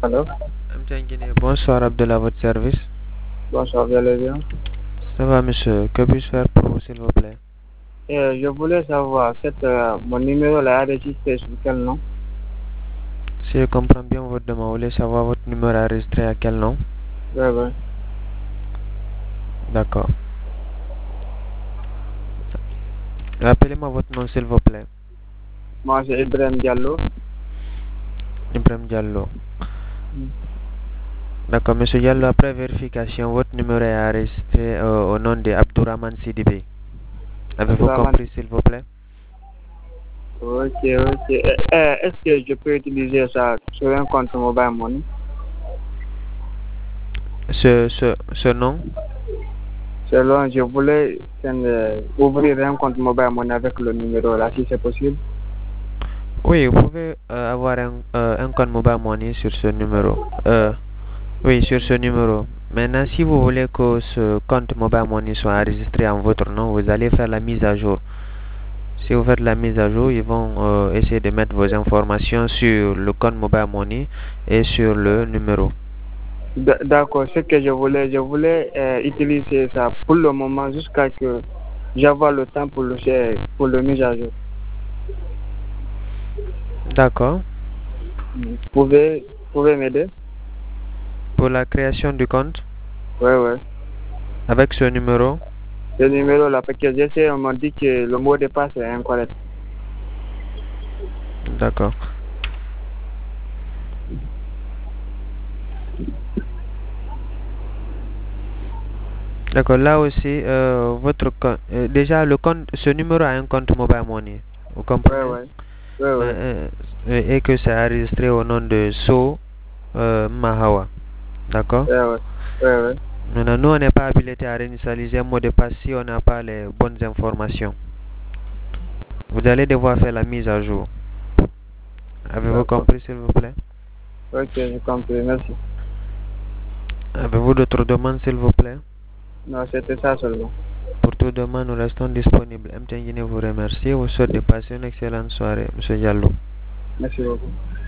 Allô? Bonsoir Abdullah, à votre service. Bonsoir, vous allez bien? Ça va monsieur, que puis-je faire pour vous s'il vous plaît? Je voulais savoir, mon numéro là est enregistré sur quel nom? Si je comprends bien votre demande, vous voulez savoir votre numéro enregistré à quel nom? Ouais, ouais. D'accord. Rappelez-moi votre nom s'il vous plaît. Moi, c'est Ibrahim Diallo. Ibrahim Diallo. Mm. D'accord, monsieur Diallo, après vérification, votre numéro est enregistré au nom de Abdourahman Sidibé. Avez-vous Abdourahmane. compris s'il vous plaît? Ok, ok. Est-ce que je peux utiliser ça sur un compte mobile money? Ce nom? Selon, je voulais ouvrir un compte mobile money avec le numéro là, si c'est possible. Oui, vous pouvez avoir un compte mobile money sur ce numéro. Oui, sur ce numéro. Maintenant, si vous voulez que ce compte mobile money soit enregistré en votre nom, vous allez faire la mise à jour. Si vous faites la mise à jour, ils vont essayer de mettre vos informations sur le compte mobile money et sur le numéro. D'accord, ce que je voulais utiliser ça pour le moment jusqu'à que j'avoir le temps pour le mise à jour. D'accord. Pouvez m'aider? Pour la création du compte, Ouais, ouais. avec ce numéro, Ce numéro-là, parce que j'essaie, on m'a dit que le mot de passe est incorrect. d'accord. D'accord, là aussi, déjà le compte, ce numéro a un compte mobile money. Vous Ouais, comprenez? ouais. Ouais, Mais, ouais. et que c'est enregistré au nom de So Mahawa. D'accord? Ouais, ouais. Ouais, ouais. Maintenant, nous, on n'est pas habilité à réinitialiser un mot de passe si on n'a pas les bonnes informations. Vous allez devoir faire la mise à jour. Avez-vous D'accord. compris, s'il vous plaît? Ok, j'ai compris. Merci. Avez-vous d'autres demandes, s'il vous plaît? Non, c'était ça seulement. Pour toute demande, nous restons disponibles. MTN vous remercie et vous souhaite de passer une excellente soirée, Monsieur Diallo. Merci beaucoup.